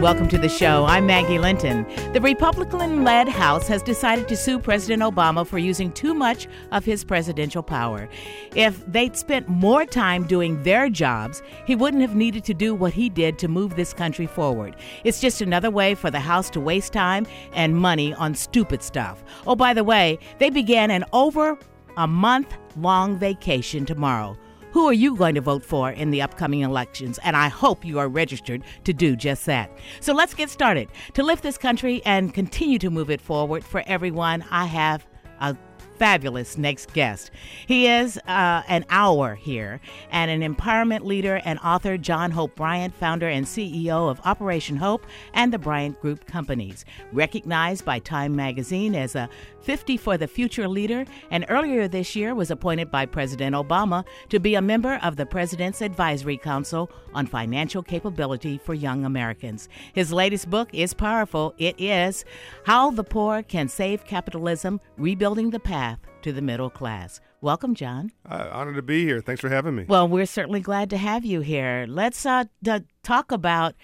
welcome to the show. I'm Maggie Linton. The Republican-led House has decided to sue President Obama for using too much of his presidential power. If they'd spent more time doing their jobs, he wouldn't have needed to do what he did to move this country forward. It's just another way for the House to waste time and money on stupid stuff. Oh, by the way, they began an over a month-long vacation tomorrow. Who are you going to vote for in the upcoming elections? And I hope you are registered to do just that. So let's get started. To lift this country and continue to move it forward for everyone, I have a fabulous next guest. He is an hour here, and an empowerment leader and author, John Hope Bryant, founder and CEO of Operation Hope and the Bryant Group Companies. Recognized by Time Magazine as a 50 for the Future leader, and earlier this year was appointed by President Obama to be a member of the President's Advisory Council on Financial Capability for Young Americans. His latest book is powerful. It is How the Poor Can Save Capitalism, Rebuilding the Path to the Middle Class. Welcome, John. Honored to be here. Thanks for having me. Well, we're certainly glad to have you here. Let's talk about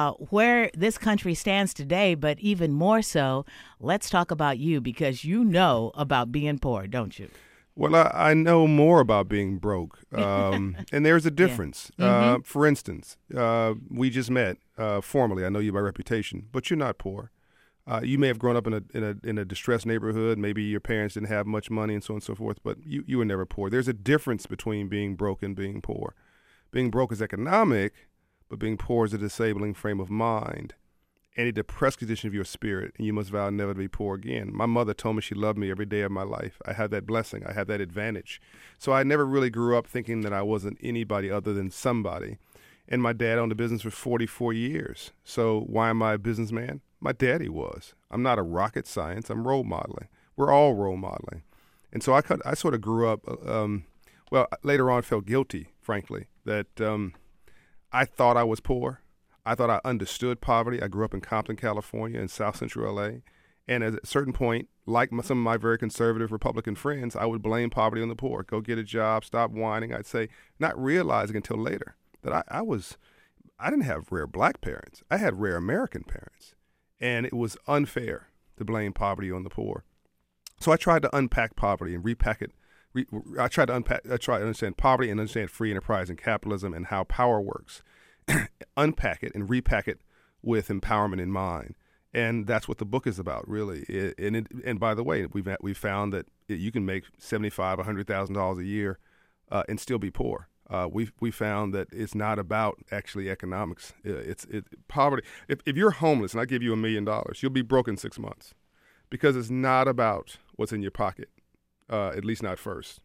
where this country stands today, but even more so, let's talk about you, because you know about being poor, don't you? Well, I know more about being broke, and there's a difference. Yeah. For instance, we just met formally. I know you by reputation, but you're not poor. You may have grown up in a distressed neighborhood. Maybe your parents didn't have much money and so on and so forth, but you were never poor. There's a difference between being broke and being poor. Being broke is economic, but being poor is a disabling frame of mind and a depressed condition of your spirit, and you must vow never to be poor again. My mother told me she loved me every day of my life. I had that blessing. I had that advantage. So I never really grew up thinking that I wasn't anybody other than somebody. And my dad owned a business for 44 years. So why am I a businessman? My daddy was. I'm not a rocket science. I'm role modeling. We're all role modeling. And so I sort of grew up, later on felt guilty, frankly, that I thought I was poor. I thought I understood poverty. I grew up in Compton, California, in South Central L.A. And at a certain point, like some of my very conservative Republican friends, I would blame poverty on the poor. Go get a job, stop whining, I'd say, not realizing until later that I didn't have rare black parents. I had rare American parents. And it was unfair to blame poverty on the poor. So I tried to unpack poverty and repack it. I tried to understand poverty and understand free enterprise and capitalism and how power works. Unpack it and repack it with empowerment in mind. And that's what the book is about, really. And by the way, we found that you can make $75,000, $100,000 a year and still be poor. We found that it's not about actually economics. It's poverty. If you're homeless and I give you $1 million, you'll be broke in 6 months, because it's not about what's in your pocket, at least not first.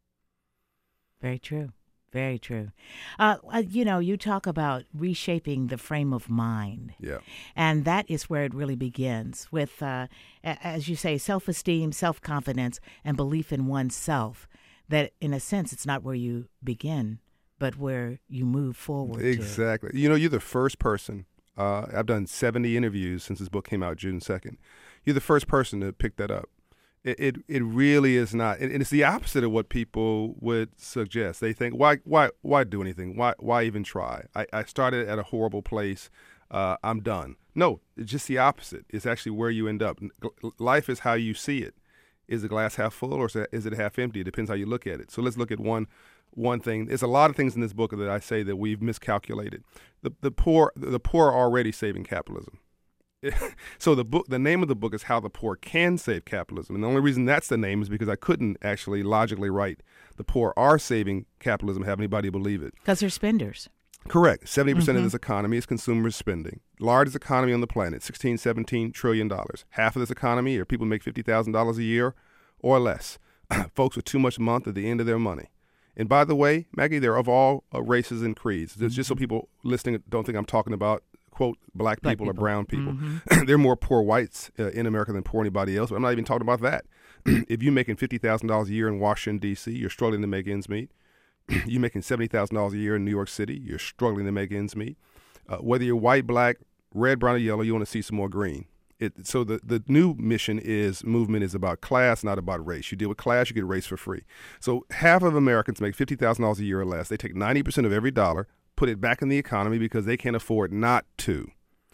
Very true. Very true. You talk about reshaping the frame of mind. Yeah. And that is where it really begins with, as you say, self-esteem, self-confidence, and belief in oneself. That, in a sense, it's not where you begin, but where you move forward. Exactly. To. You're the first person. I've done 70 interviews since this book came out June 2nd. You're the first person to pick that up. It really is not. And it's the opposite of what people would suggest. They think, why do anything? Why even try? I started at a horrible place. I'm done. No, it's just the opposite. It's actually where you end up. Life is how you see it. Is the glass half full or is it half empty? It depends how you look at it. So let's look at one thing. There's a lot of things in this book that I say that we've miscalculated. The poor are already saving capitalism. So the name of the book is How the Poor Can Save Capitalism. And the only reason that's the name is because I couldn't actually logically write the poor are saving capitalism, have anybody believe it. Because they're spenders. Correct. 70% of this economy is consumer spending. Largest economy on the planet, $16, $17 trillion. Half of this economy are people who make $50,000 a year or less. Folks with too much month at the end of their money. And by the way, Maggie, they're of all races and creeds. Just so people listening don't think I'm talking about, quote, black people or brown people. There are more poor whites in America than poor anybody else, but I'm not even talking about that. If you're making $50,000 a year in Washington, D.C., you're struggling to make ends meet. You're making $70,000 a year in New York City, you're struggling to make ends meet. Whether you're white, black, red, brown, or yellow, you want to see some more green. So the new movement is about class, not about race. You deal with class, you get race for free. So half of Americans make $50,000 a year or less. They take 90% of every dollar, put it back in the economy because they can't afford not to.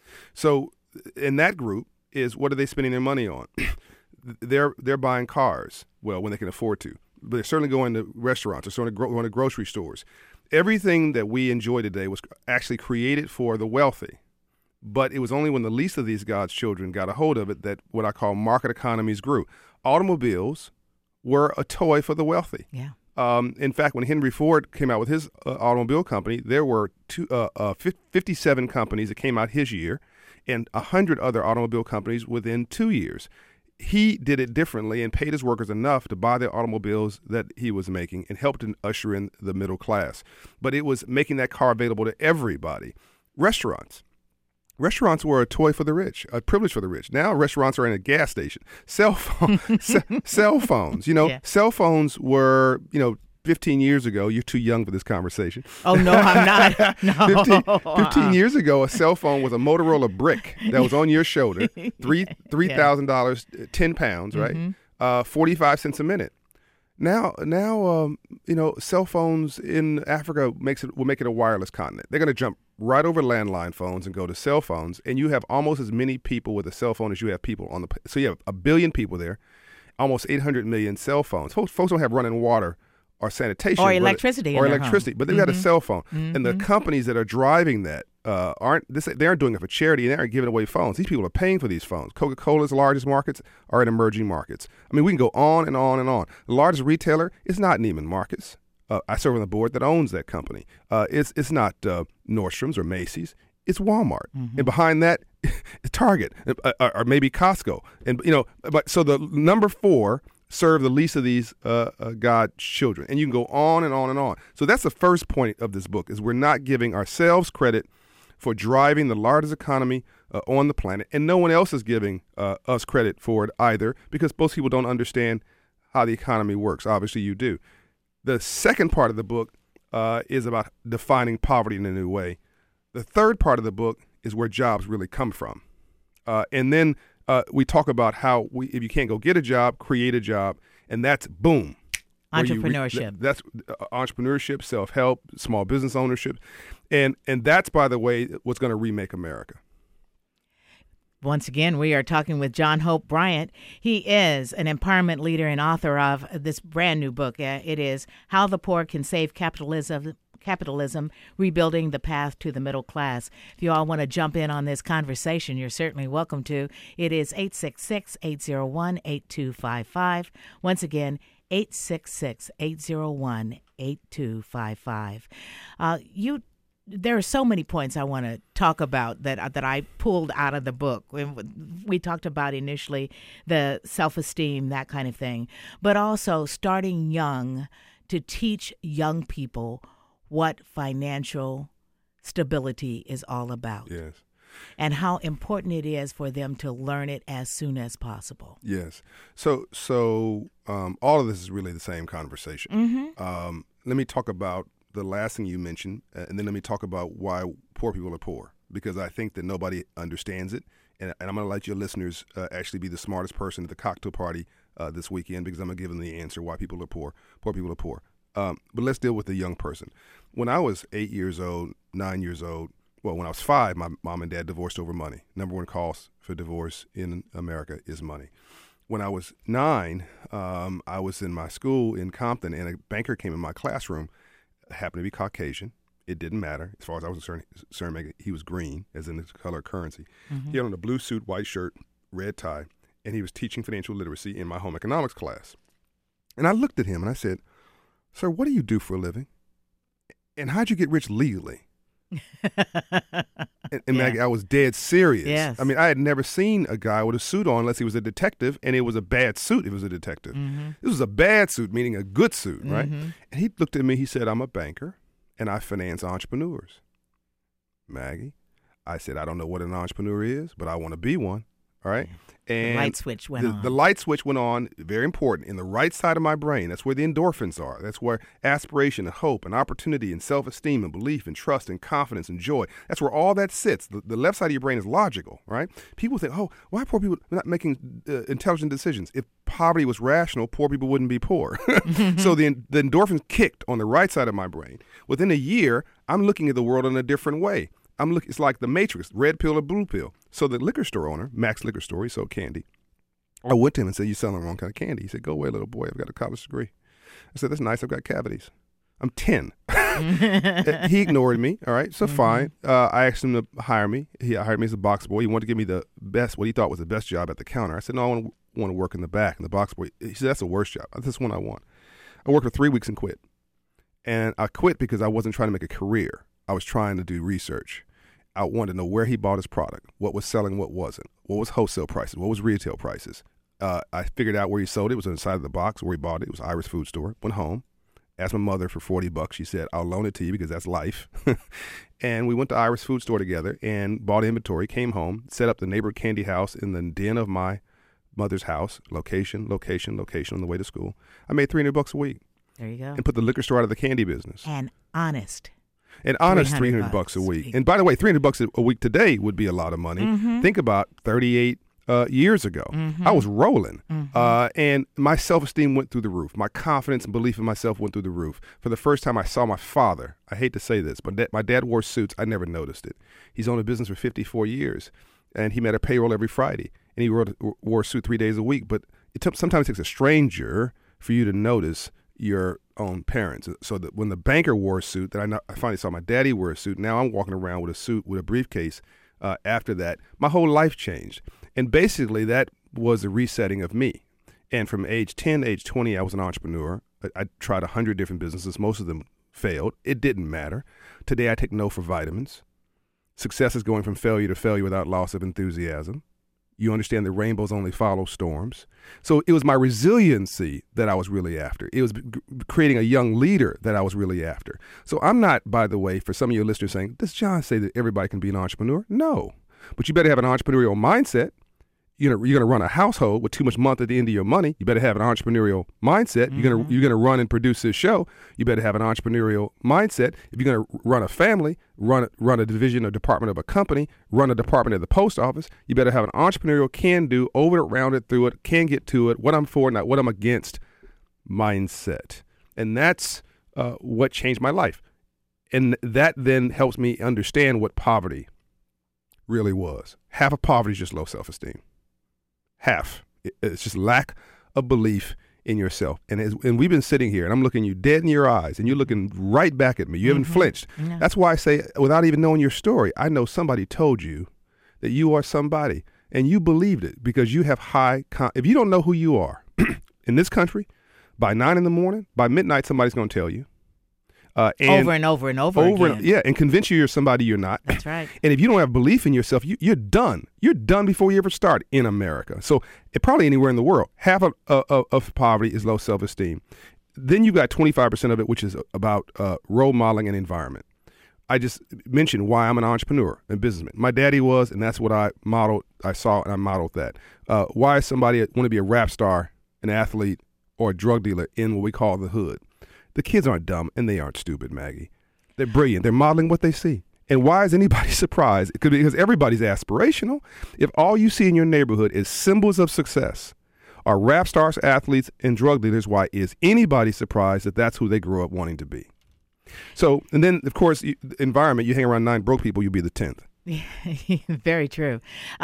So in that group is, what are they spending their money on? They're buying cars, well, when they can afford to. But they're certainly going to restaurants. They're certainly going to grocery stores. Everything that we enjoy today was actually created for the wealthy. But it was only when the least of these God's children got a hold of it that what I call market economies grew. Automobiles were a toy for the wealthy. Yeah. In fact, when Henry Ford came out with his automobile company, there were 57 companies that came out his year and 100 other automobile companies within 2 years. He did it differently and paid his workers enough to buy the automobiles that he was making and helped to usher in the middle class. But it was making that car available to everybody. Restaurants were a toy for the rich, a privilege for the rich. Now restaurants are in a gas station. Cell phones, cell phones were, 15 years ago, you're too young for this conversation. Oh, no, I'm not. No. 15 years ago, a cell phone was a Motorola brick that was on your shoulder, $3,000, 10 pounds, right? Mm-hmm. 45 cents a minute. Now, cell phones in Africa will make it a wireless continent. They're going to jump right over landline phones and go to cell phones, and you have almost as many people with a cell phone as you have people on the. So you have 1 billion people there, almost 800 million cell phones. Folks don't have running water or sanitation or electricity, but they've got a cell phone, and the companies that are driving that they aren't doing it for charity, and they aren't giving away phones. These people are paying for these phones. Coca-Cola's largest markets are in emerging markets. I mean, we can go on and on and on. The largest retailer is not Neiman Marcus. I serve on the board that owns that company. It's not Nordstrom's or Macy's. It's Walmart, and behind that, Target or maybe Costco. And but so the number 4 serve the least of these God's children, and you can go on and on and on. So that's the first point of this book: is we're not giving ourselves credit for driving the largest economy on the planet, and no one else is giving us credit for it either, because most people don't understand how the economy works. Obviously, you do. The second part of the book is about defining poverty in a new way. The third part of the book is where jobs really come from. And then we talk about how if you can't go get a job, create a job, and that's boom. Entrepreneurship. That's entrepreneurship, self-help, small business ownership. And that's, by the way, what's going to remake America. Once again, we are talking with John Hope Bryant. He is an empowerment leader and author of this brand new book. It is How the Poor Can Save Capitalism, Rebuilding the Path to the Middle Class. If you all want to jump in on this conversation, you're certainly welcome to. It is 866-801-8255. Once again, 866-801-8255. There are so many points I want to talk about that I pulled out of the book. We talked about initially the self-esteem, that kind of thing, but also starting young to teach young people what financial stability is all about. Yes. And how important it is for them to learn it as soon as possible. Yes. So all of this is really the same conversation. Let me talk about the last thing you mentioned, and then let me talk about why poor people are poor, because I think that nobody understands it. And I'm going to let your listeners actually be the smartest person at the cocktail party this weekend, because I'm going to give them the answer why people are poor. Poor people are poor. But let's deal with the young person. When I was 8 years old, 9 years old, when I was 5, my mom and dad divorced over money. Number one cause for divorce in America is money. When I was 9, I was in my school in Compton, and a banker came in my classroom, happened to be Caucasian. It didn't matter. As far as I was concerned, he was green, as in the color of currency. He had on a blue suit, white shirt, red tie, and he was teaching financial literacy in my home economics class. And I looked at him and I said, "Sir, what do you do for a living? And how'd you get rich legally?" And Maggie, I was dead serious. Yes. I mean, I had never seen a guy with a suit on unless he was a detective, and it was a bad suit if he was a detective. This was a bad suit, meaning a good suit, right? And he looked at me, he said, "I'm a banker, and I finance entrepreneurs." Maggie, I said, "I don't know what an entrepreneur is, but I want to be one." All right. And the light switch went on. The light switch went on, very important, in the right side of my brain. That's where the endorphins are. That's where aspiration and hope and opportunity and self-esteem and belief and trust and confidence and joy, that's where all that sits. The left side of your brain is logical, right? People think, oh, why are poor people not making intelligent decisions? If poverty was rational, poor people wouldn't be poor. So the endorphins kicked on the right side of my brain. Within a year, I'm looking at the world in a different way. It's like the Matrix, red pill or blue pill. So the liquor store owner, Max Liquor Store, he sold candy. I went to him and said, "You're selling the wrong kind of candy." He said, "Go away, little boy. I've got a college degree." I said, "That's nice. I've got cavities. I'm 10. He ignored me. All right, so fine. I asked him to hire me. He hired me as a box boy. He wanted to give me the best, what he thought was the best job at the counter. I said, "No, I want to work in the back, in the box boy." He said, "That's the worst job. That's the one I want." I worked for 3 weeks and quit. And I quit because I wasn't trying to make a career. I was trying to do research. I wanted to know where he bought his product, what was selling, what wasn't, what was wholesale prices, what was retail prices. I figured out where he sold it. It was inside of the box where he bought it. It was Irish Food Store. Went home, asked my mother for $40. She said, "I'll loan it to you because that's life." And we went to Irish Food Store together and bought inventory, came home, set up the neighborhood candy house in the den of my mother's house, location on the way to school. I made $300 a week. There you go. And put the liquor store out of the candy business. And honest. And honest $300 a week. And by the way, $300 a week today would be a lot of money. Think about 38 years ago. I was rolling. And my self-esteem went through the roof. My confidence and belief in myself went through the roof. For the first time I saw my father, I hate to say this, but my dad wore suits. I never noticed it. He's owned a business for 54 years. And he met a payroll every Friday. And he wore a suit 3 days a week. But sometimes it takes a stranger for you to notice your own parents. So that when the banker wore a suit, I finally saw my daddy wear a suit. Now I'm walking around with a suit with a briefcase. After that, my whole life changed. And basically that was the resetting of me. And from age 10 to age 20, I was an entrepreneur. I tried 100 different businesses. Most of them failed. It didn't matter. Today I take no for vitamins. Success is going from failure to failure without loss of enthusiasm. You understand that rainbows only follow storms. So it was my resiliency that I was really after. It was creating a young leader that I was really after. So I'm not, by the way, for some of your listeners saying, does John say that everybody can be an entrepreneur? No. But you better have an entrepreneurial mindset. You're going to run a household with too much month at the end of your money. You better have an entrepreneurial mindset. You're going to run and produce this show. You better have an entrepreneurial mindset. If you're going to run a family, run a division or department of a company, run a department of the post office, you better have an entrepreneurial can-do, over it, around it, through it, can get to it, what I'm for, not what I'm against mindset. And that's what changed my life. And that then helps me understand what poverty really was. Half of poverty is just low self-esteem. Half. It's just lack of belief in yourself. And we've been sitting here, and I'm looking you dead in your eyes, and you're looking right back at me. You haven't flinched. No. That's why I say, without even knowing your story, I know somebody told you that you are somebody, and you believed it because you have if you don't know who you are in this country, by 9 in the morning, by midnight, somebody's going to tell you. Over and over again. And convince you're somebody you're not. That's right. And if you don't have belief in yourself, you're done. You're done before you ever start in America. So probably anywhere in the world, half of poverty is low self-esteem. Then you've got 25% of it, which is about role modeling and environment. I just mentioned why I'm an entrepreneur and businessman. My daddy was, and that's what I modeled. I saw and I modeled that. Why is somebody want to be a rap star, an athlete, or a drug dealer in what we call the hood? The kids aren't dumb, and they aren't stupid, Maggie. They're brilliant. They're modeling what they see. And why is anybody surprised? It could be because everybody's aspirational. If all you see in your neighborhood is symbols of success, are rap stars, athletes, and drug dealers, why is anybody surprised that that's who they grew up wanting to be? So, and then, of course, environment, you hang around 9 broke people, you'll be the 10th. Very true.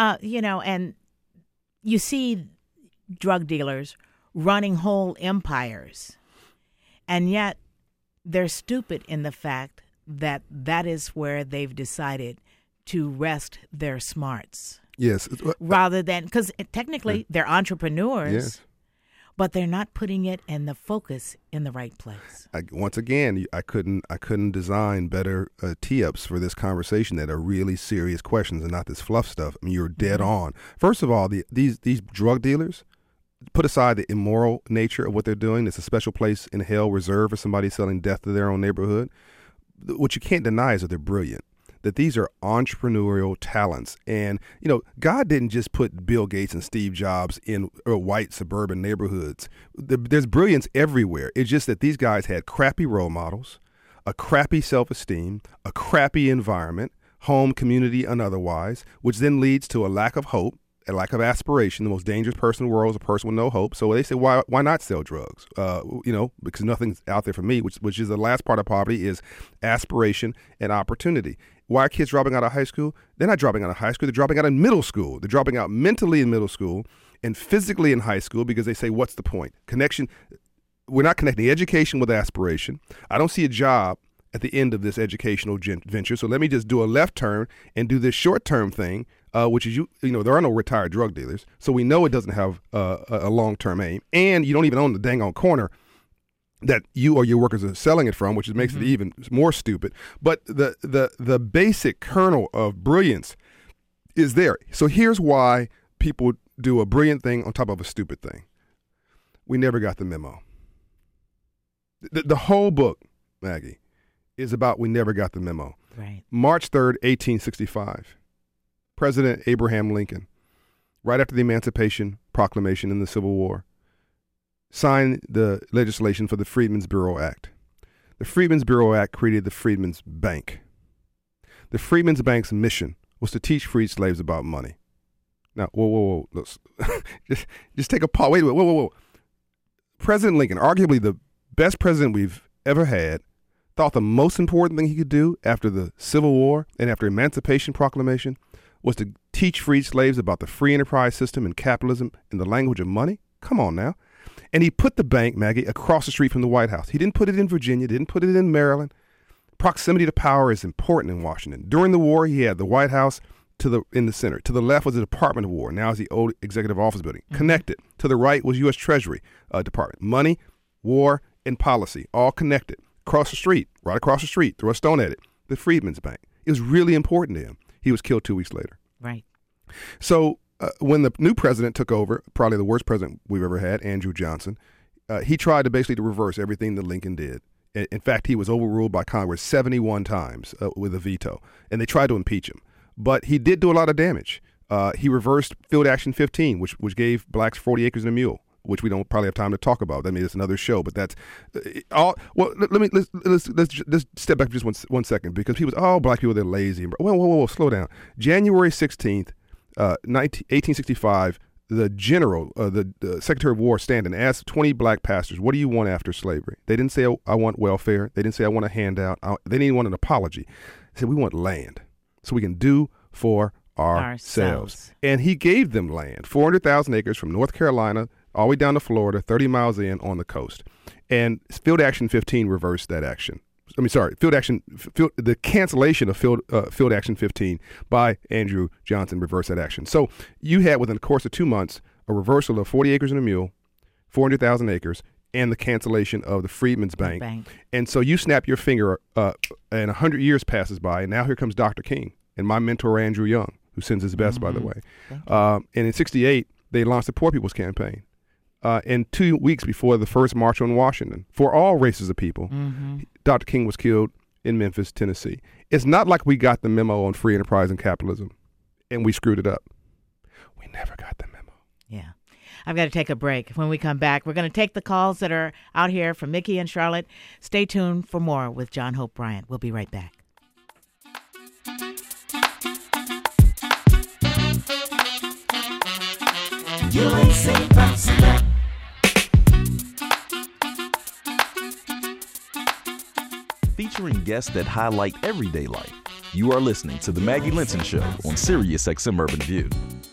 And you see drug dealers running whole empires. And yet they're stupid in the fact that is where they've decided to rest their smarts. Yes. Rather than, because technically they're entrepreneurs, yes, but they're not putting it and the focus in the right place. Once again, I couldn't design better tee-ups for this conversation that are really serious questions and not this fluff stuff. I mean, you're dead on. First of all, these drug dealers, put aside the immoral nature of what they're doing. It's a special place in hell reserved for somebody selling death to their own neighborhood. What you can't deny is that they're brilliant, that these are entrepreneurial talents. And, God didn't just put Bill Gates and Steve Jobs in white suburban neighborhoods. There's brilliance everywhere. It's just that these guys had crappy role models, a crappy self-esteem, a crappy environment, home, community, and otherwise, which then leads to a lack of hope, a lack of aspiration. The most dangerous person in the world is a person with no hope. So they say, why not sell drugs? Because nothing's out there for me, which is the last part of poverty, is aspiration and opportunity. Why are kids dropping out of high school? They're not dropping out of high school. They're dropping out of middle school. They're dropping out mentally in middle school and physically in high school because they say, what's the point? Connection. We're not connecting education with aspiration. I don't see a job at the end of this educational venture. So let me just do a left turn and do this short-term thing, which is, there are no retired drug dealers. So we know it doesn't have a long-term aim. And you don't even own the dang on corner that you or your workers are selling it from, which makes it even more stupid. But the basic kernel of brilliance is there. So here's why people do a brilliant thing on top of a stupid thing. We never got the memo. The whole book, Maggie, is about we never got the memo. Right. March 3rd, 1865, President Abraham Lincoln, right after the Emancipation Proclamation in the Civil War, signed the legislation for the Freedmen's Bureau Act. The Freedmen's Bureau Act created the Freedmen's Bank. The Freedmen's Bank's mission was to teach freed slaves about money. Now, whoa. Let's just take a pause. Wait, whoa. President Lincoln, arguably the best president we've ever had, thought the most important thing he could do after the Civil War and after Emancipation Proclamation was to teach freed slaves about the free enterprise system and capitalism in the language of money? Come on now. And he put the bank, Maggie, across the street from the White House. He didn't put it in Virginia, didn't put it in Maryland. Proximity to power is important in Washington. During the war, he had the White House in the center. To the left was the Department of War. Now is the old Executive Office Building. Connected. To the right was U.S. Treasury Department. Money, war, and policy, all connected. Across the street, right across the street, throw a stone at it, the Freedmen's Bank. It was really important to him. He was killed 2 weeks later. Right. So when the new president took over, probably the worst president we've ever had, Andrew Johnson, he tried to basically reverse everything that Lincoln did. In fact, he was overruled by Congress 71 times with a veto, and they tried to impeach him. But he did do a lot of damage. He reversed Field Action 15, which gave blacks 40 acres and a mule, which we don't probably have time to talk about. I mean, it's another show, but that's all. Well, let's just step back for just one second, because people, black people, they're lazy. Whoa, slow down. January 16th, 1865, the general, the Secretary of War Stanton asked 20 black pastors, what do you want after slavery? They didn't say, I want welfare. They didn't say, I want a handout. They didn't even want an apology. They said, we want land so we can do for ourselves. And he gave them land, 400,000 acres from North Carolina all the way down to Florida, 30 miles in on the coast. And Field Action 15 reversed that action. The cancellation of Field Action 15 by Andrew Johnson reversed that action. So you had, within the course of 2 months, a reversal of 40 acres and a mule, 400,000 acres, and the cancellation of the Freedmen's Bank. And so you snap your finger, and 100 years passes by, and now here comes Dr. King and my mentor, Andrew Young, who sends his best, by the way. And in 68, they launched the Poor People's Campaign. And 2 weeks before the first March on Washington, for all races of people, Dr. King was killed in Memphis, Tennessee. It's not like we got the memo on free enterprise and capitalism, and we screwed it up. We never got the memo. Yeah. I've got to take a break. When we come back, we're going to take the calls that are out here from Mickey and Charlotte. Stay tuned for more with John Hope Bryant. We'll be right back. Featuring guests that highlight everyday life. You are listening to The Maggie Linton Show on Sirius XM Urban View.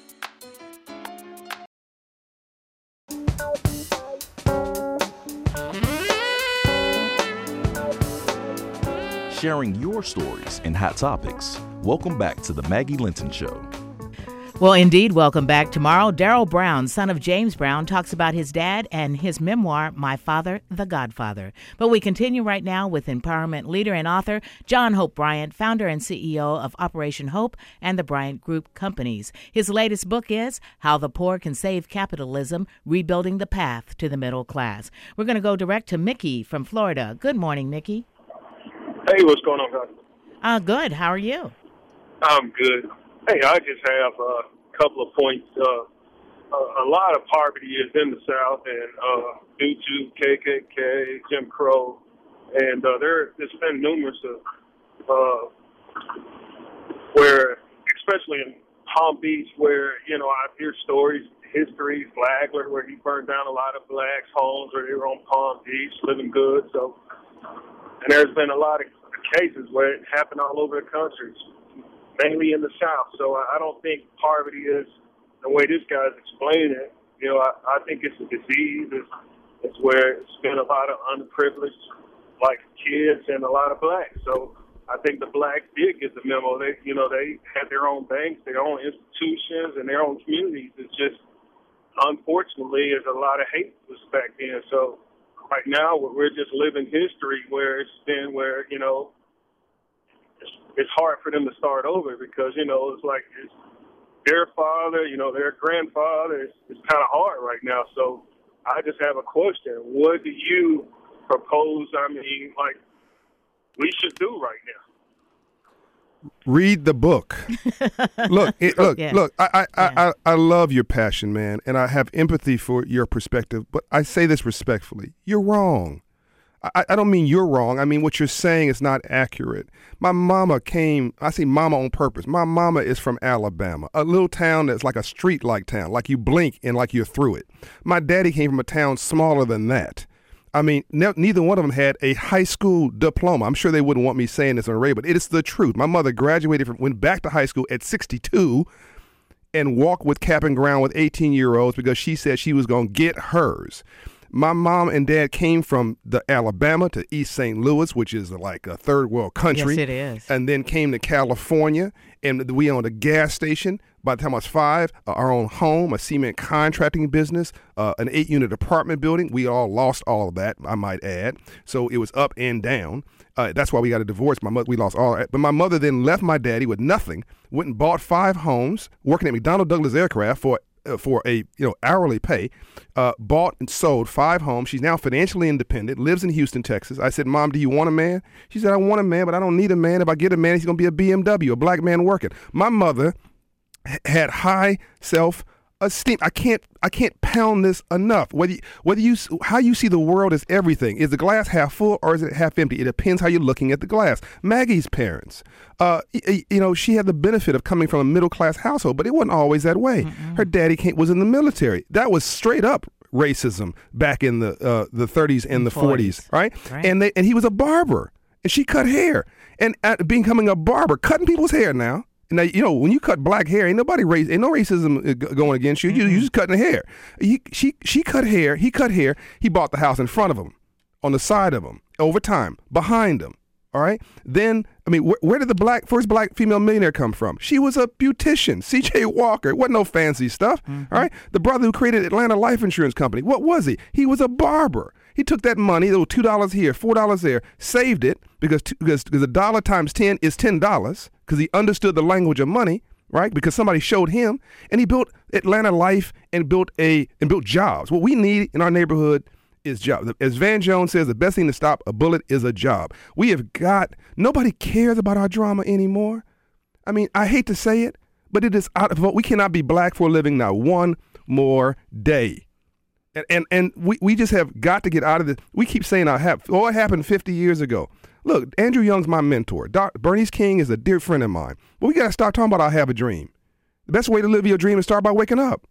Sharing your stories and hot topics. Welcome back to The Maggie Linton Show. Well, indeed, welcome back. Tomorrow, Darrell Brown, son of James Brown, talks about his dad and his memoir, My Father, the Godfather. But we continue right now with empowerment leader and author John Hope Bryant, founder and CEO of Operation Hope and the Bryant Group Companies. His latest book is How the Poor Can Save Capitalism, Rebuilding the Path to the Middle Class. We're going to go direct to Mickey from Florida. Good morning, Mickey. Hey, what's going on, guys? Good. How are you? I'm good. Hey, I just have a couple of points. A lot of poverty is in the South, and due to KKK, Jim Crow, and there's been numerous of where, especially in Palm Beach, where, I hear stories, histories, Flagler, where he burned down a lot of blacks' homes where they were on Palm Beach living good. So, and there's been a lot of cases where it happened all over the country. mainly in the South. So I don't think poverty is the way this guy's explaining it. I think it's a disease. It's where it's been a lot of underprivileged, like kids and a lot of blacks. So I think the blacks did get the memo. They had their own banks, their own institutions, and their own communities. It's just, unfortunately, there's a lot of hate was back then. So right now, we're just living history where it's been where, it's hard for them to start over because, it's like it's their father, their grandfather. It's kind of hard right now. So I just have a question. What do you propose, we should do right now? Read the book. Look. I love your passion, man, and I have empathy for your perspective. But I say this respectfully: you're wrong. I don't mean you're wrong. I mean what you're saying is not accurate. My mama came. I say mama on purpose. My mama is from Alabama, a little town that's like a street-like town, like you blink and like you're through it. My daddy came from a town smaller than that. I mean, neither one of them had a high school diploma. I'm sure they wouldn't want me saying this on the radio, but it is the truth. My mother went back to high school at 62 and walked with cap and gown with 18-year-olds because she said she was going to get hers. My mom and dad came from the Alabama to East St. Louis, which is like a third world country. Yes, it is. And then came to California, and we owned a gas station. By the time I was 5, our own home, a cement contracting business, an 8-unit apartment building. We all lost all of that, I might add. So it was up and down. That's why we got a divorce. We lost all that. But my mother then left my daddy with nothing, went and bought 5 homes, working at McDonnell Douglas Aircraft for a hourly pay, bought and sold 5 homes. She's now financially independent, lives in Houston, Texas. I said, Mom, do you want a man? She said, I want a man, but I don't need a man. If I get a man, he's going to be a BMW, a black man working. My mother had high self-esteem. I can't pound this enough. How you see the world is everything. Is the glass half full or is it half empty? It depends how you're looking at the glass. Maggie's parents, she had the benefit of coming from a middle-class household, but it wasn't always that way. Mm-mm. Her daddy was in the military. That was straight up racism back in the 30s and the 40s, right? And he was a barber, and she cut hair. And becoming a barber, cutting people's hair now. Now, when you cut black hair, ain't no racism going against you. Mm-hmm. You're just cutting the hair. She cut hair. He cut hair. He bought the house in front of him, on the side of him, over time, behind him. All right. Then, where did the first black female millionaire come from? She was a beautician, C.J. Walker. It wasn't no fancy stuff. Mm-hmm. All right. The brother who created Atlanta Life Insurance Company. What was he? He was a barber. He took that money, little $2 here, $4 there, saved it because a dollar times 10 is $10 because he understood the language of money, right? Because somebody showed him, and he built Atlanta Life and built jobs. What we need in our neighborhood is jobs. As Van Jones says, the best thing to stop a bullet is a job. Nobody cares about our drama anymore. I hate to say it, but it is out of vote. We cannot be black for a living now. One more day. And we just have got to get out of this. We keep saying it happened 50 years ago. Look, Andrew Young's my mentor. Bernice King is a dear friend of mine. But we got to start talking about I have a dream. The best way to live your dream is start by waking up.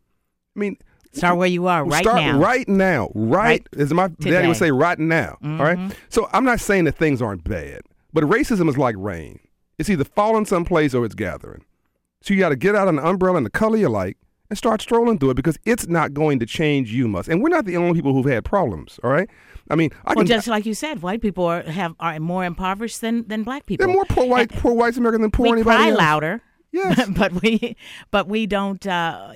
Start where you are right now. Start right now. Right as my daddy would say, right now. Mm-hmm. All right? So I'm not saying that things aren't bad. But racism is like rain. It's either falling someplace or it's gathering. So you got to get out an umbrella in the color you like and start strolling through it because it's not going to change you much. And we're not the only people who've had problems, all right? Just like you said, white people are more impoverished than black people. They're more poor white Americans than poor anybody else. We cry louder. Yes. but we don't,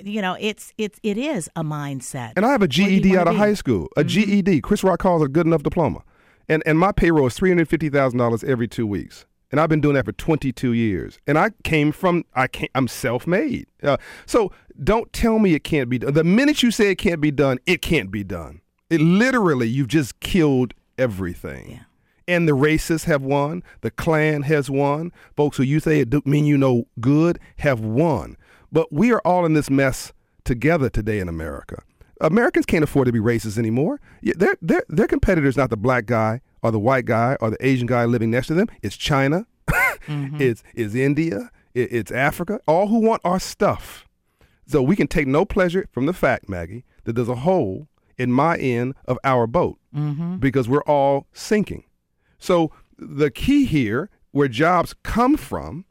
it is a mindset. And I have a GED out of high school, a GED. Chris Rock calls it a good enough diploma. And my payroll is $350,000 every 2 weeks. And I've been doing that for 22 years. And I'm self-made. So don't tell me it can't be done. The minute you say it can't be done, it can't be done. It literally, you've just killed everything. Yeah. And the racists have won. The Klan has won. Folks who you say mean good have won. But we are all in this mess together today in America. Americans can't afford to be racist anymore. Their competitor's not the black guy or the white guy or the Asian guy living next to them. It's China. Mm-hmm. It's India. It's Africa. All who want our stuff. So we can take no pleasure from the fact, Maggie, that there's a hole in my end of our boat because we're all sinking. So the key here, where jobs come from,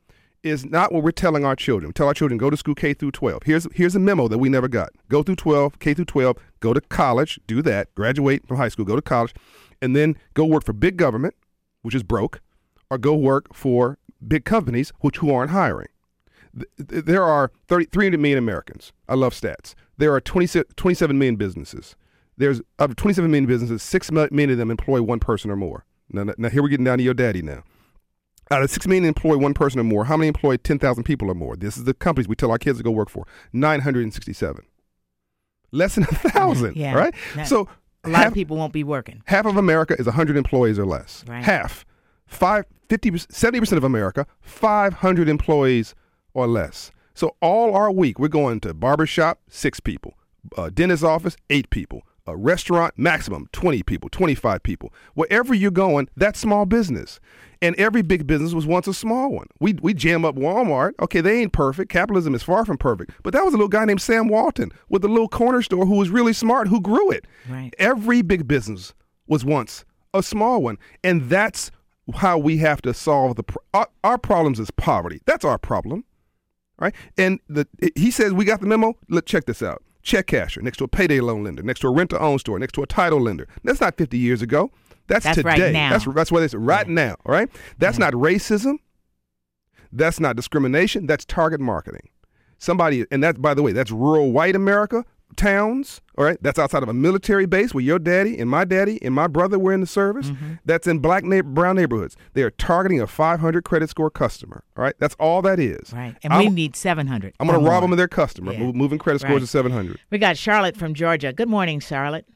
is not what we're telling our children. We tell our children, go to school K through 12. Here's a memo that we never got. Go through 12, K through 12, go to college, do that, graduate from high school, go to college, and then go work for big government, which is broke, or go work for big companies, who aren't hiring. There are 300 million Americans. I love stats. There are 27 million businesses. There's of 27 million businesses, 6 million of them employ one person or more. Now here we're getting down to your daddy now. Out of 6 million employ one person or more, how many employ 10,000 people or more? This is the companies we tell our kids to go work for. 967. Less than 1,000, Yeah. right? So a lot of people won't be working. Half of America is 100 employees or less. Right. Half. 70% of America, 500 employees or less. So all our week, we're going to barbershop, 6 people. Dentist's office, 8 people. A restaurant, maximum 20 people, 25 people. Wherever you're going, that's small business. And every big business was once a small one. We jam up Walmart. Okay, they ain't perfect. Capitalism is far from perfect. But that was a little guy named Sam Walton with a little corner store who was really smart, who grew it. Right. Every big business was once a small one. And that's how we have to solve our problems is poverty. That's our problem. Right? And he says, we got the memo. Let's check this out. Check casher next to a payday loan lender, next to a rent-to-own store, next to a title lender. That's not 50 years ago. That's today. Right now. That's what they say. Right now. All right. That's not racism. That's not discrimination. That's target marketing. And that, by the way, that's rural white America towns. All right. That's outside of a military base where your daddy and my brother were in the service. Mm-hmm. That's in brown neighborhoods. They are targeting a 500 credit score customer. All right. That's all that is. Right. And we need 700. I'm going to rob them of their customer, moving credit scores to 700. We got Charlotte from Georgia. Good morning, Charlotte.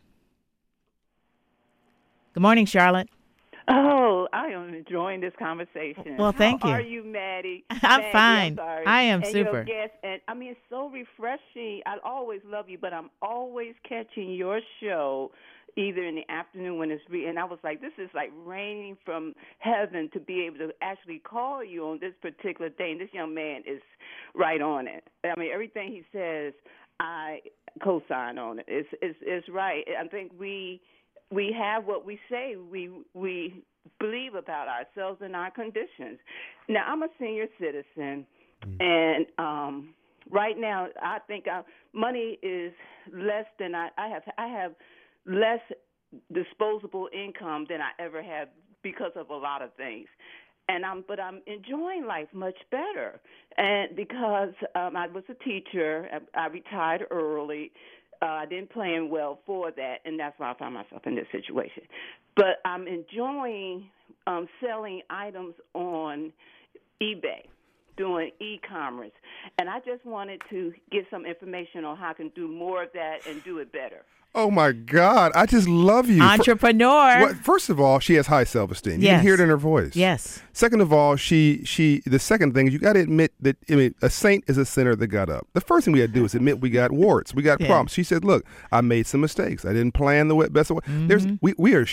Good morning, Charlotte. Oh, I am enjoying this conversation. Well, thank you. How are you, Maddie? I'm fine. I am and super. Your guest, and I mean, it's so refreshing. I always love you, but I'm always catching your show either in the afternoon when it's and I was like, this is like raining from heaven to be able to actually call you on this particular day. And this young man is right on it. I mean, everything he says, I co-sign on it. It's right. I think we have what we say we believe about ourselves and our conditions. Now, I'm a senior citizen, and right now I think money is less than I have less disposable income than I ever had because of a lot of things. But I'm enjoying life much better, and because I was a teacher, I retired early. I didn't plan well for that, and that's why I found myself in this situation. But I'm enjoying selling items on eBay, doing e-commerce, and I just wanted to get some information on how I can do more of that and do it better. Oh, my God. I just love you. Entrepreneur. First of all, she has high self-esteem. You can hear it in her voice. Yes. Second of all, the second thing is you got to admit that, a saint is a sinner that got up. The first thing we got to do is admit we got warts. We got problems. She said, look, I made some mistakes. I didn't plan the best way. Mm-hmm. We are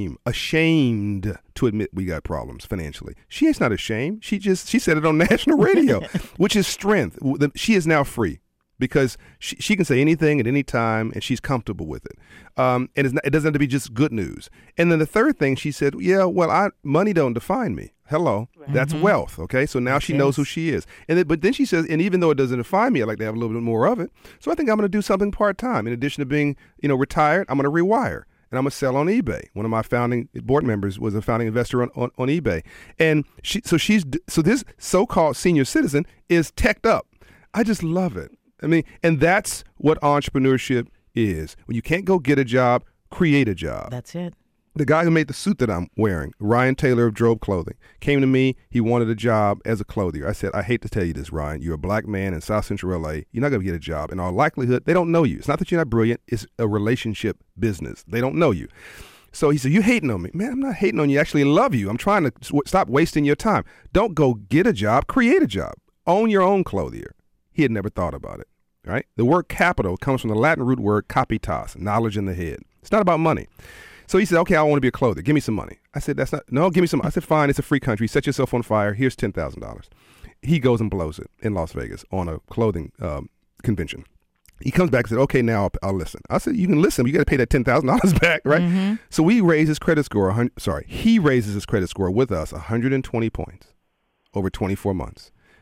ashamed to admit we got problems financially. She is not ashamed. She said it on national radio, which is strength. She is now free. Because she can say anything at any time, and she's comfortable with it. And it doesn't have to be just good news. And then the third thing, she said, money don't define me. Hello. Right. That's wealth, okay? So now she knows who she is. But then she says, and even though it doesn't define me, I'd like to have a little bit more of it. So I think I'm going to do something part-time. In addition to being, retired, I'm going to rewire. And I'm going to sell on eBay. One of my founding board members was a founding investor on eBay. And so this so-called senior citizen is teched up. I just love it. I mean, and that's what entrepreneurship is. When you can't go get a job, create a job. That's it. The guy who made the suit that I'm wearing, Ryan Taylor of Drobe Clothing, came to me. He wanted a job as a clothier. I said, I hate to tell you this, Ryan. You're a black man in South Central LA. You're not going to get a job. In all likelihood, they don't know you. It's not that you're not brilliant. It's a relationship business. They don't know you. So he said, you hating on me. Man, I'm not hating on you. I actually love you. I'm trying to stop wasting your time. Don't go get a job. Create a job. Own your own clothier. He had never thought about it. Right? The word capital comes from the Latin root word capitas, knowledge in the head. It's not about money. So he said, okay, I want to be a clothier. Give me some money. I said, give me some. I said, fine, it's a free country. Set yourself on fire. Here's $10,000. He goes and blows it in Las Vegas on a clothing convention. He comes back and said, okay, now I'll listen. I said, you can listen. You got to pay that $10,000 back, right? Mm-hmm. So he raises his credit score. He raises his credit score with us 120 points over 24 months.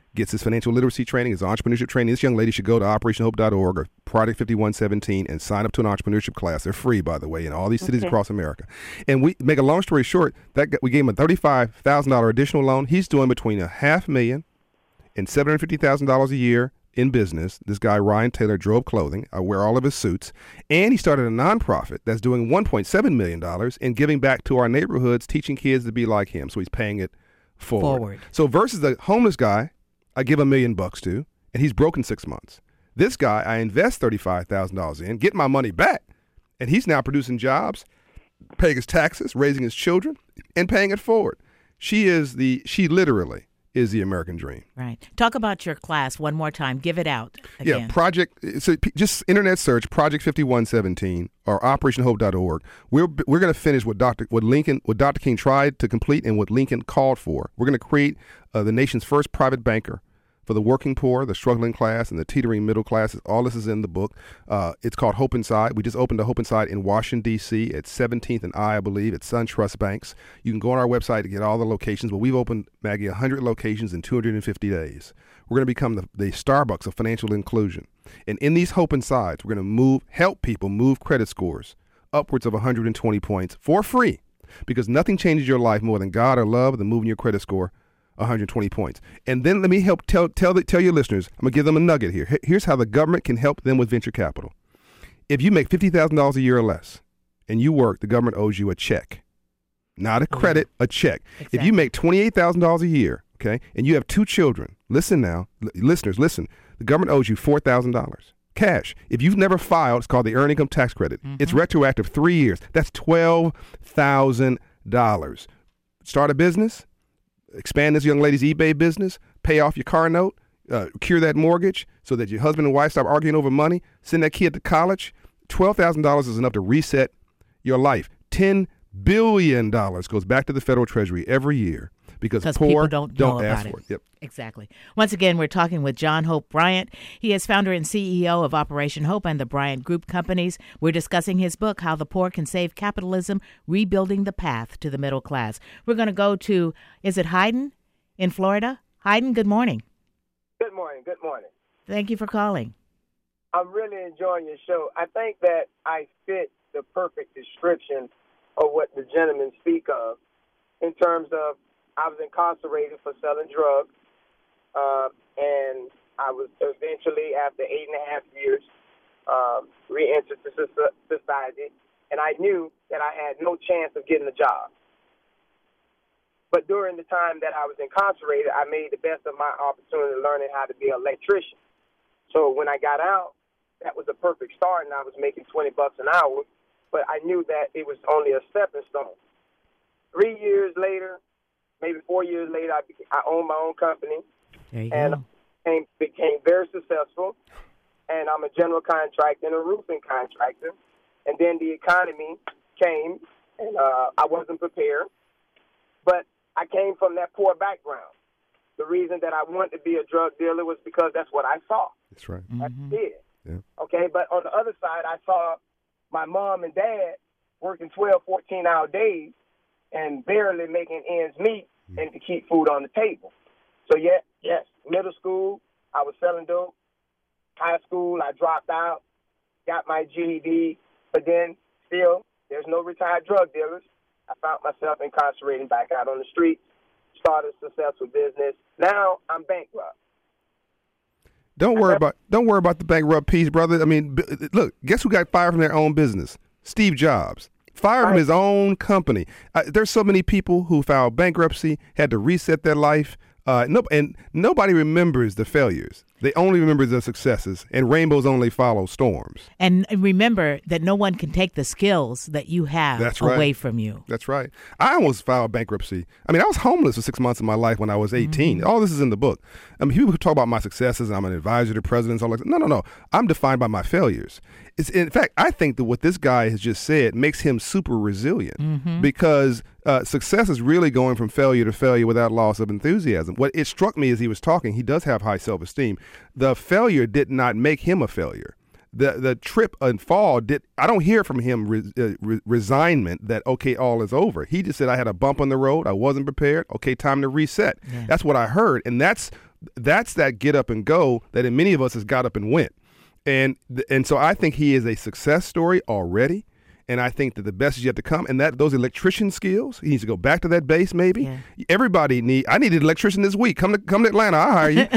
gets his financial literacy training, his entrepreneurship training. This young lady should go to OperationHope.org or Project 5117 and sign up to an entrepreneurship class. They're free, by the way, in all these cities across America. And we make a long story short, we gave him a $35,000 additional loan. He's doing between $500,000 and $750,000 a year in business. This guy, Ryan Taylor, Drobe Clothing. I wear all of his suits. And he started a nonprofit that's doing $1.7 million and giving back to our neighborhoods, teaching kids to be like him. So he's paying it forward. So versus the homeless guy, I give $1 million to, and he's broken 6 months. This guy, I invest $35,000 in, get my money back, and he's now producing jobs, paying his taxes, raising his children, and paying it forward. She literally is the American dream. Right. Talk about your class one more time. Give it out again. Yeah, just internet search Project 5117 or OperationHope.org. We're going to finish what Dr. King tried to complete and what Lincoln called for. We're going to create the nation's first private banker for the working poor, the struggling class, and the teetering middle classes. All this is in the book. It's called Hope Inside. We just opened a Hope Inside in Washington, D.C. at 17th and I believe, at SunTrust Banks. You can go on our website to get all the locations, but we've opened, Maggie, 100 locations in 250 days. We're going to become the Starbucks of financial inclusion. And in these Hope Insides, we're going to help people move credit scores upwards of 120 points for free, because nothing changes your life more than God or love than moving your credit score 120 points. And then let me help tell your listeners, I'm going to give them a nugget here. Here's how the government can help them with venture capital. If you make $50,000 a year or less and you work, the government owes you a check. Not a credit, a check. Exactly. If you make $28,000 a year, okay, and you have 2 children, listen now, listeners, listen, the government owes you $4,000 cash. If you've never filed, it's called the Earned Income Tax Credit. It's retroactive 3 years. That's $12,000. Start a business. Expand this young lady's eBay business, pay off your car note, cure that mortgage so that your husband and wife stop arguing over money, send that kid to college. $12,000 is enough to reset your life. $10 billion goes back to the federal treasury every year because poor people don't ask about for it. Yep. Exactly. Once again, we're talking with John Hope Bryant. He is founder and CEO of Operation Hope and the Bryant Group Companies. We're discussing his book, How the Poor Can Save Capitalism, Rebuilding the Path to the Middle Class. We're going to go to, is it Hayden in Florida? Hayden, good morning. Good morning. Good morning. Thank you for calling. I'm really enjoying your show. I think that I fit the perfect description of what the gentlemen speak of in terms of I was incarcerated for selling drugs. And I was eventually, after 8.5 years, re-entered to society, and I knew that I had no chance of getting a job. But during the time that I was incarcerated, I made the best of my opportunity learning how to be an electrician. So when I got out, that was a perfect start, and I was making $20 an hour, but I knew that it was only a stepping stone. 3 years later, maybe 4 years later, I owned my own company. There you and go. Became very successful, and I'm a general contractor and a roofing contractor. And then the economy came, and I wasn't prepared. But I came from that poor background. The reason that I wanted to be a drug dealer was because that's what I saw. That's right. That's it. Yeah. Okay, but on the other side, I saw my mom and dad working 12, 14-hour days and barely making ends meet and to keep food on the table. So, yes, middle school, I was selling dope. High school, I dropped out, got my GED, but then still, there's no retired drug dealers. I found myself incarcerated back out on the street, started a successful business. Now I'm bankrupt. Don't worry about the bankrupt piece, brother. I mean, look, guess who got fired from their own business? Steve Jobs. Fired from his own company. There's so many people who filed bankruptcy, had to reset their life. And nobody remembers the failures. They only remember the successes, and rainbows only follow storms. And remember that no one can take the skills that you have away from you. That's right. I almost filed bankruptcy. I mean, I was homeless for 6 months of my life when I was 18. All this is in the book. I mean, people talk about my successes, and I'm an advisor to presidents, all that. No. I'm defined by my failures. In fact, I think that what this guy has just said makes him super resilient because success is really going from failure to failure without loss of enthusiasm. What it struck me as he was talking, he does have high self-esteem. The failure did not make him a failure. The trip and fall I don't hear from him resignment that, okay, all is over. He just said, I had a bump on the road. I wasn't prepared. Okay, time to reset. Yeah. That's what I heard. And that's that's that get up and go that in many of us has got up and went. And so I think he is a success story already. And I think that the best is yet to come. And that those electrician skills, he needs to go back to that base maybe. Yeah. Everybody I need an electrician this week. Come to Atlanta, I'll hire you.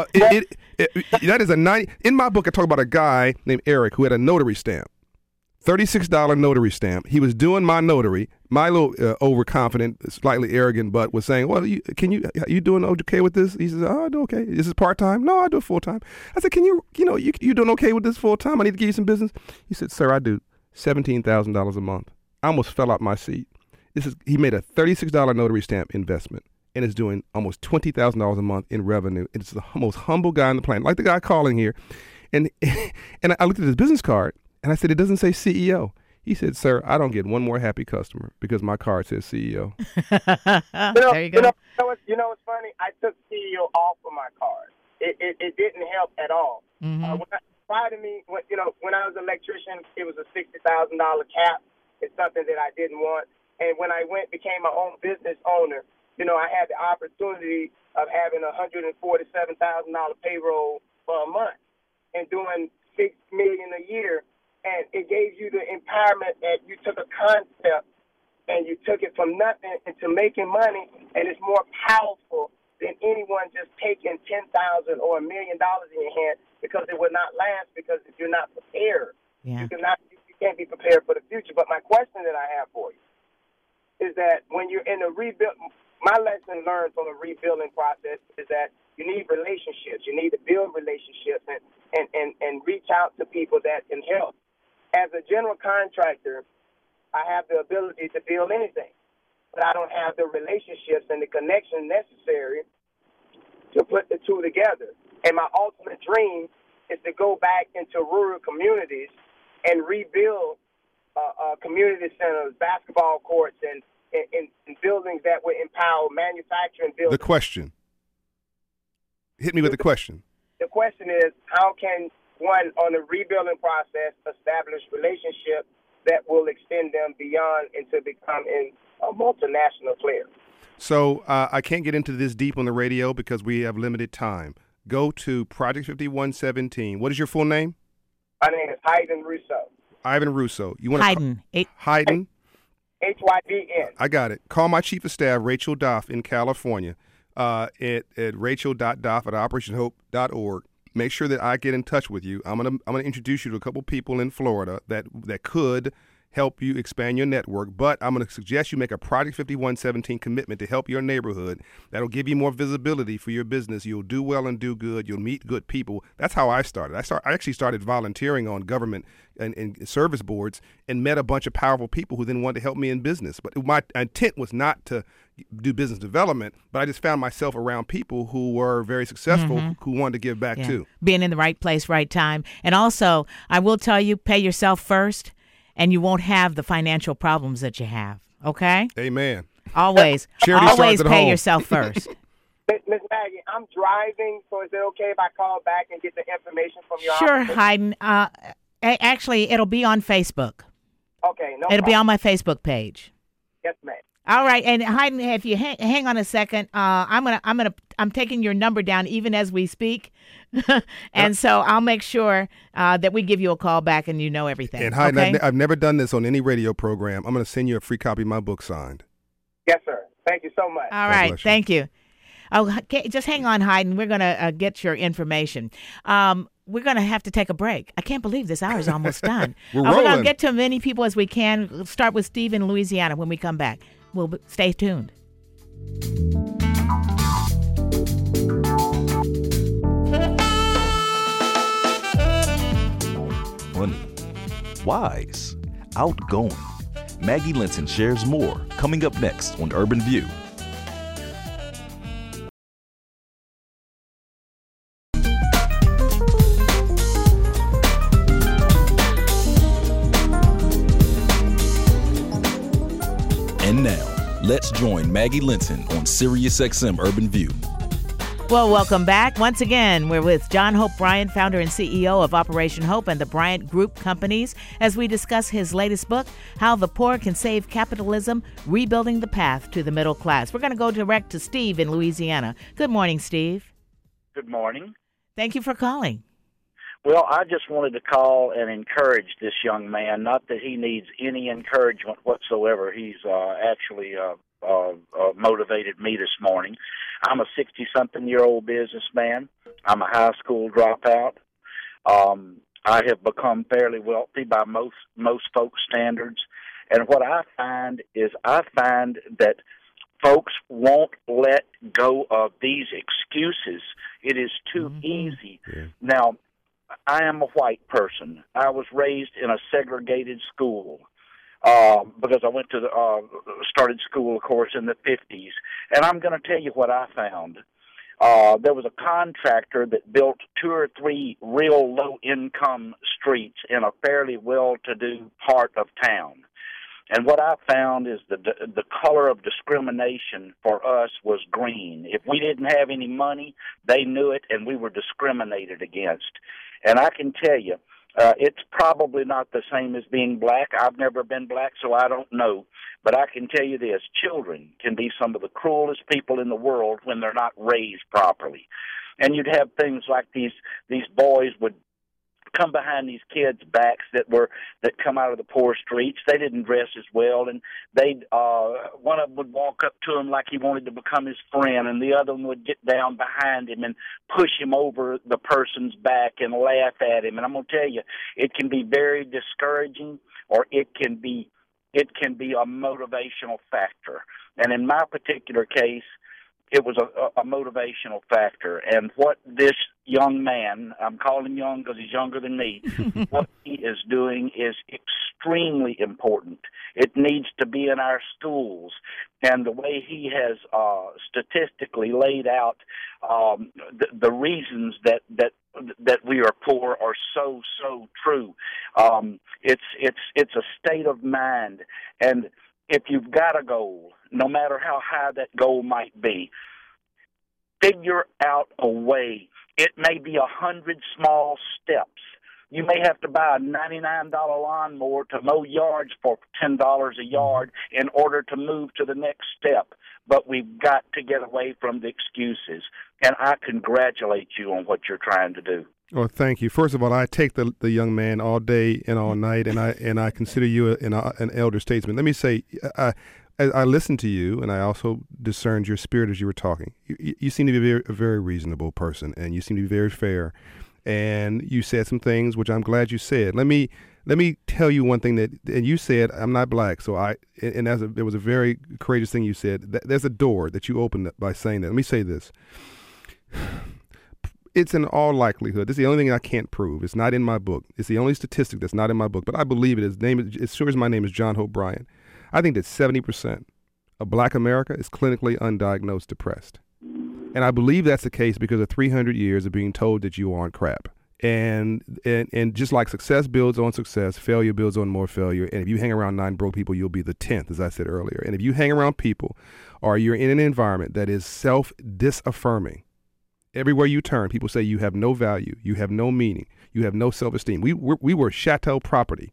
That is in my book I talk about a guy named Eric who had a notary stamp. $36 notary stamp. He was doing my notary. My little overconfident, slightly arrogant butt was saying, well, you doing okay with this? He says, oh, I do okay. This is part-time? No, I do it full-time. I said, you doing okay with this full-time? I need to give you some business. He said, sir, I do $17,000 a month. I almost fell out my seat. He made a $36 notary stamp investment and is doing almost $20,000 a month in revenue. It's the most humble guy on the planet, like the guy calling here. And I looked at his business card, and I said, it doesn't say CEO. He said, sir, I don't get one more happy customer because my card says CEO. There you go. You know what's funny? I took CEO off of my card. It didn't help at all. Mm-hmm. Prior to me, when I was an electrician, it was a $60,000 cap. It's something that I didn't want. And when I became my own business owner, I had the opportunity of having a $147,000 payroll for a month and doing $6 million a year. And it gave you the empowerment that you took a concept and you took it from nothing into making money, and it's more powerful than anyone just taking $10,000 or $1 million in your hand, because it will not last, because if you're not prepared, you can't be prepared for the future. But my question that I have for you is that when you're in a rebuild, my lesson learned from a rebuilding process is that you need relationships. You need to build relationships and reach out to people that can help. As a general contractor, I have the ability to build anything, but I don't have the relationships and the connection necessary to put the two together. And my ultimate dream is to go back into rural communities and rebuild community centers, basketball courts, and buildings that would empower manufacturing buildings. The question. Hit me with the question. The question is, how can one, on the rebuilding process, establish relationships that will extend them beyond into becoming a multinational player? So I can't get into this deep on the radio because we have limited time. Go to Project 5117. What is your full name? My name is Hayden Russo. Ivan Russo. You want Hayden. Hayden? H-Y-D-N. I got it. Call my chief of staff, Rachel Doff, in California, at rachel.doff@operationhope.org. Make sure that I get in touch with you. I'm gonna introduce you to a couple people in Florida that could help you expand your network. But I'm going to suggest you make a Project 5117 commitment to help your neighborhood. That'll give you more visibility for your business. You'll do well and do good. You'll meet good people. That's how I started. I actually started volunteering on government and service boards and met a bunch of powerful people who then wanted to help me in business. But my intent was not to do business development, but I just found myself around people who were very successful, who wanted to give back too. Being in the right place, right time. And also, I will tell you, pay yourself first, and you won't have the financial problems that you have. Okay? Amen. Always. Always pay yourself first. Miss Maggie, I'm driving, so is it okay if I call back and get the information from your Sure, office? Hayden. Actually, it'll be on Facebook. Okay, no It'll problem. be on my Facebook page. Yes, ma'am. All right, and Hayden, if you hang on a second, I'm taking your number down even as we speak, and so I'll make sure that we give you a call back and you know everything. And Hayden, okay? I've never done this on any radio program. I'm going to send you a free copy of my book signed. Yes, sir. Thank you so much. All right, thank you. Oh, okay, just hang on, Hayden. We're going to get your information. We're going to have to take a break. I can't believe this hour is almost done. We're going to rolling. get to as many people as we can. We'll start with Steve in Louisiana when we come back. We'll stay tuned. Funny, wise, outgoing. Maggie Linton shares more coming up next on Urban View. And now, let's join Maggie Linton on SiriusXM Urban View. Well, welcome back. Once again, we're with John Hope Bryant, founder and CEO of Operation Hope and the Bryant Group Companies, as we discuss his latest book, How the Poor Can Save Capitalism, Rebuilding the Path to the Middle Class. We're going to go direct to Steve in Louisiana. Good morning, Steve. Good morning. Thank you for calling. Well, I just wanted to call and encourage this young man. Not that he needs any encouragement whatsoever. He's actually motivated me this morning. I'm a 60-something-year-old businessman. I'm a high school dropout. I have become fairly wealthy by most folks' standards. And what I find that folks won't let go of these excuses. It is too easy. Yeah. Now, I am a white person. I was raised in a segregated school because I went to started school, of course, in the 50s. And I'm going to tell you what I found. There was a contractor that built 2 or 3 real low-income streets in a fairly well-to-do part of town. And what I found is the color of discrimination for us was green. If we didn't have any money, they knew it, and we were discriminated against. And I can tell you, it's probably not the same as being black. I've never been black, so I don't know. But I can tell you this, children can be some of the cruelest people in the world when they're not raised properly. And you'd have things like these boys would come behind these kids' backs that come out of the poor streets. They didn't dress as well, and one of them would walk up to him like he wanted to become his friend, and the other one would get down behind him and push him over the person's back and laugh at him. And I'm going to tell you, it can be very discouraging, or it can be a motivational factor. And in my particular case, it was a motivational factor. And what this young man, I'm calling him young because he's younger than me, what he is doing is extremely important. It needs to be in our schools. And the way he has statistically laid out the reasons that we are poor are so true. It's a state of mind. And if you've got a goal, no matter how high that goal might be, figure out a way. It may be 100 small steps. You may have to buy a $99 lawnmower to mow yards for $10 a yard in order to move to the next step. But we've got to get away from the excuses. And I congratulate you on what you're trying to do. Well, thank you. First of all, I take the young man all day and all night, and I consider you an elder statesman. Let me say, I listened to you, and I also discerned your spirit as you were talking. You seem to be a very reasonable person, and you seem to be very fair. And you said some things which I'm glad you said. Let me tell you one thing and you said, I'm not black, so there was a very courageous thing you said. There's a door that you opened up by saying that. Let me say this. It's in all likelihood. This is the only thing I can't prove. It's not in my book. It's the only statistic that's not in my book, but I believe it. As sure as my name is John Hope Bryant, I think that 70% of black America is clinically undiagnosed depressed. And I believe that's the case because of 300 years of being told that you aren't crap. And just like success builds on success, failure builds on more failure. And if you hang around 9 broke people, you'll be the 10th, as I said earlier. And if you hang around people or you're in an environment that is self-disaffirming, everywhere you turn, people say you have no value, you have no meaning, you have no self-esteem. We were chattel property.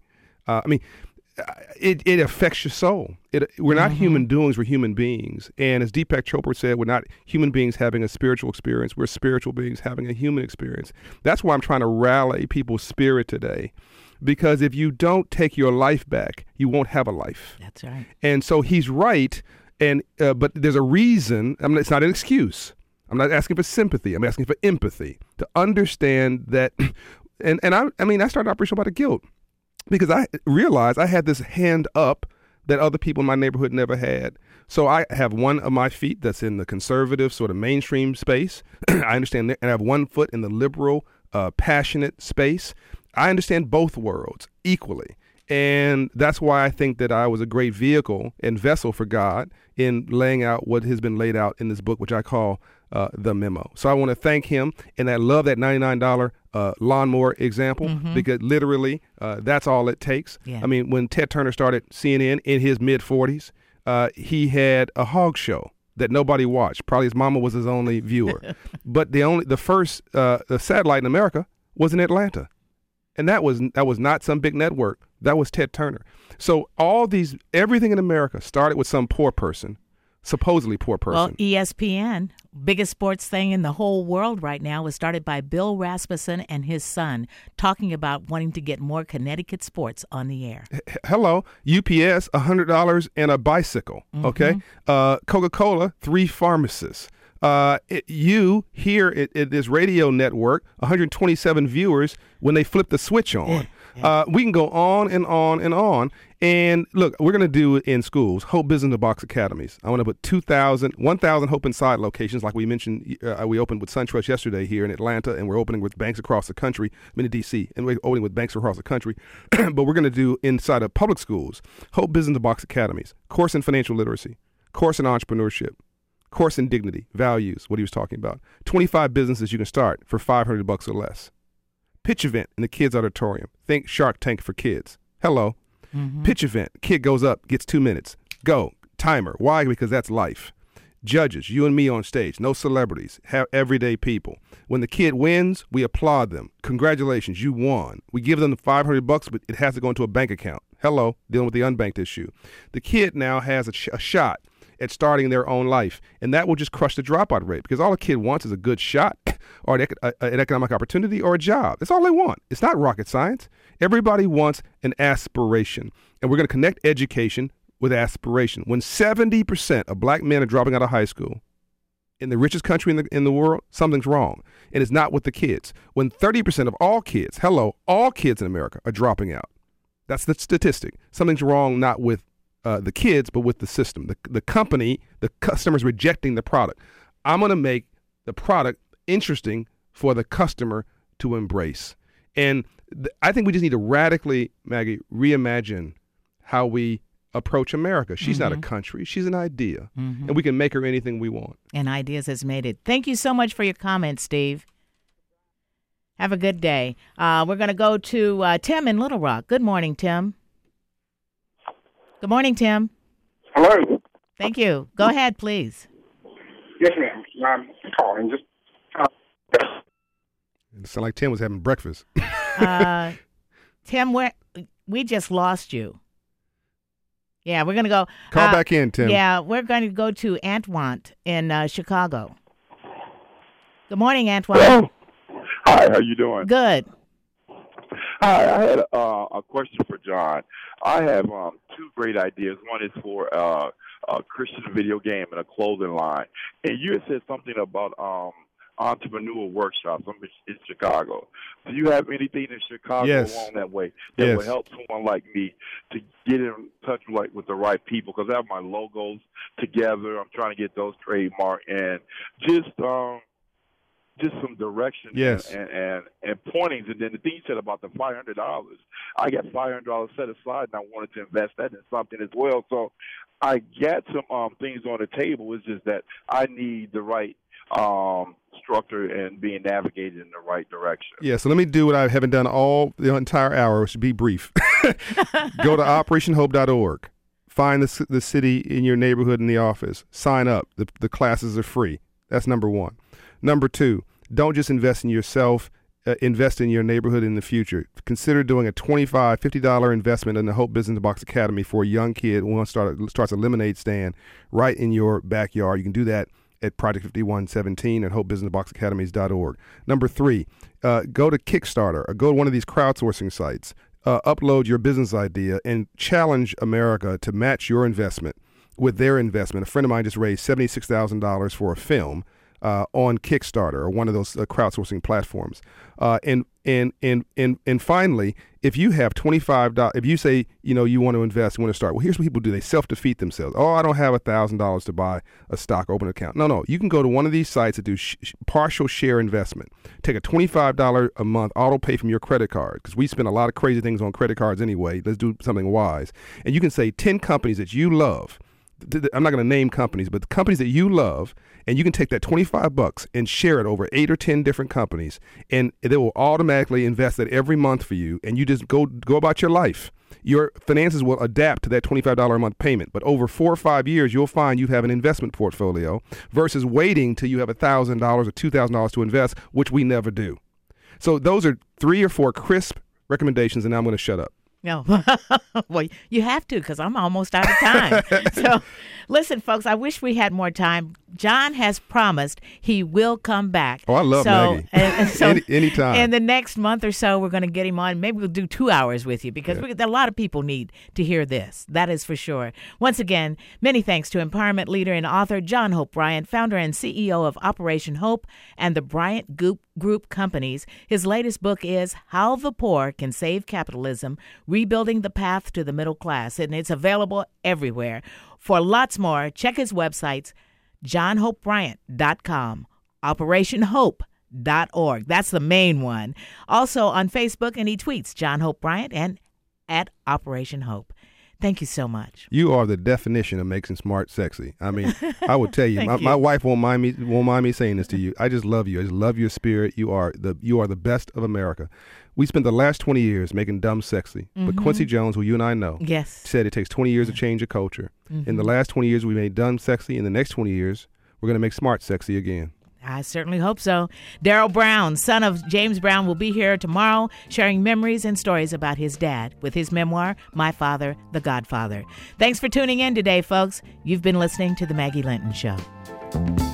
It affects your soul. We're not human doings, we're human beings. And as Deepak Chopra said, we're not human beings having a spiritual experience, we're spiritual beings having a human experience. That's why I'm trying to rally people's spirit today. Because if you don't take your life back, you won't have a life. That's right. And so he's right, and but there's a reason. It's not an excuse. I'm not asking for sympathy. I'm asking for empathy to understand that. And I started Operation About the Guilt because I realized I had this hand up that other people in my neighborhood never had. So I have one of my feet that's in the conservative sort of mainstream space. I understand that, and I have one foot in the liberal, passionate space. I understand both worlds equally. And that's why I think that I was a great vehicle and vessel for God in laying out what has been laid out in this book, which I call The Memo. So I want to thank him, and I love that $99 lawnmower example because literally that's all it takes. Yeah. I mean, when Ted Turner started CNN in his mid-40s, he had a hog show that nobody watched. Probably his mama was his only viewer. But the first satellite in America was in Atlanta. And that was not some big network. That was Ted Turner. So everything in America started with some poor person supposedly poor person. Well, ESPN, biggest sports thing in the whole world right now, was started by Bill Rasmussen and his son, talking about wanting to get more Connecticut sports on the air. Hello, UPS, $100 and a bicycle. Okay, Coca-Cola, 3 pharmacists. You here at this radio network, 127 viewers when they flip the switch on. We can go on and on and on. And look, we're going to do it in schools, Hope Business in the Box Academies. I want to put 1,000 Hope Inside locations, like we mentioned. We opened with SunTrust yesterday here in Atlanta, and we're opening with banks across the country. I'm in D.C., and we're opening with banks across the country. But we're going to do inside of public schools, Hope Business in the Box Academies, course in financial literacy, course in entrepreneurship, course in dignity, values, what he was talking about. 25 businesses you can start for $500 or less. Pitch event in the kids' auditorium. Think Shark Tank for kids. Hello. Pitch event. Kid goes up, gets 2 minutes. Go. Timer. Why? Because that's life. Judges, you and me on stage. No celebrities. Have everyday people. When the kid wins, we applaud them. Congratulations, you won. We give them the $500, but it has to go into a bank account. Hello. Dealing with the unbanked issue. The kid now has a shot at starting their own life, and that will just crush the dropout rate, because all a kid wants is a good shot or an economic opportunity or a job. That's all they want. It's not rocket science. Everybody wants an aspiration, and we're going to connect education with aspiration. When 70% of black men are dropping out of high school in the richest country in the world, something's wrong, and it's not with the kids. When 30% of all kids, all kids in America are dropping out, that's the statistic. Something's wrong, not with the kids, but with the system. The company, the customers rejecting the product. I'm going to make the product interesting for the customer to embrace. And I think we just need to radically, Maggie, reimagine how we approach America. She's not a country. She's an idea. And we can make her anything we want. And Ideas has made it. Thank you so much for your comments, Steve. Have a good day. We're going to go to Tim in Little Rock. Good morning, Tim. Good morning, Tim. Hello. Thank you. Go ahead, please. Yes, ma'am. I'm calling. Just. It sounded like Tim was having breakfast. Tim, we just lost you. Yeah, we're going to go. Call back in, Tim. Yeah, we're going to go to Antoine in Chicago. Good morning, Antoine. Hello. Hi, how you doing? Good. Hi, I had a question for John. I have 2 great ideas. One is for a Christian video game and a clothing line. And you had said something about entrepreneur workshops in Chicago. Do you have anything in Chicago along that way that will help someone like me to get in touch with the right people? Because I have my logos together. I'm trying to get those trademarked, and just some direction and pointings. And then the thing you said about the $500, I got $500 set aside, and I wanted to invest that in something as well. So I got some things on the table. It's just that I need the right structure and being navigated in the right direction. Yeah, so let me do what I haven't done all the entire hour, which should be brief. Go to operationhope.org. Find the city in your neighborhood in the office. Sign up. The classes are free. That's number 1. Number 2, don't just invest in yourself, invest in your neighborhood in the future. Consider doing a $25, $50 investment in the Hope Business Box Academy for a young kid who wants to start a lemonade stand right in your backyard. You can do that at Project 5117 at hopebusinessboxacademies.org. Number 3, go to Kickstarter or go to one of these crowdsourcing sites. Upload your business idea and challenge America to match your investment with their investment. A friend of mine just raised $76,000 for a film on Kickstarter or one of those crowdsourcing platforms. And finally, if you have $25, if you say, you want to invest, you want to start, well, here's what people do. They self-defeat themselves. Oh, I don't have $1,000 to buy a stock, open an account. No, you can go to one of these sites that do partial share investment. Take a $25 a month auto pay from your credit card, because we spend a lot of crazy things on credit cards anyway. Let's do something wise. And you can say 10 companies that you love. I'm not going to name companies, but the companies that you love, and you can take that $25 and share it over 8 or 10 different companies, and they will automatically invest that every month for you, and you just go about your life. Your finances will adapt to that $25 a month payment, but over 4 or 5 years, you'll find you have an investment portfolio versus waiting till you have $1,000 or $2,000 to invest, which we never do. So those are 3 or 4 crisp recommendations, and now I'm going to shut up. No. Well, you have to because I'm almost out of time. So, listen, folks, I wish we had more time. John has promised he will come back. Oh, I love Maggie. Anytime. In the next month or so, we're going to get him on. Maybe we'll do 2 hours with you because a lot of people need to hear this. That is for sure. Once again, many thanks to empowerment leader and author John Hope Bryant, founder and CEO of Operation Hope and the Bryant Group Companies. His latest book is How the Poor Can Save Capitalism, Rebuilding the Path to the Middle Class, and it's available everywhere. For lots more, check his websites, johnhopebryant.com, operationhope.org. That's the main one. Also on Facebook, and he tweets John Hope Bryant and at Operation Hope. Thank you so much. You are the definition of making smart sexy. I mean, I would tell you, my wife won't mind me saying this to you. I just love you. I just love your spirit. You are the best of America. We spent the last 20 years making dumb sexy. But Quincy Jones, who you and I know, said it takes 20 years to change a culture. In the last 20 years, we made dumb sexy. In the next 20 years, we're going to make smart sexy again. I certainly hope so. Daryl Brown, son of James Brown, will be here tomorrow sharing memories and stories about his dad with his memoir, My Father, the Godfather. Thanks for tuning in today, folks. You've been listening to The Maggie Linton Show.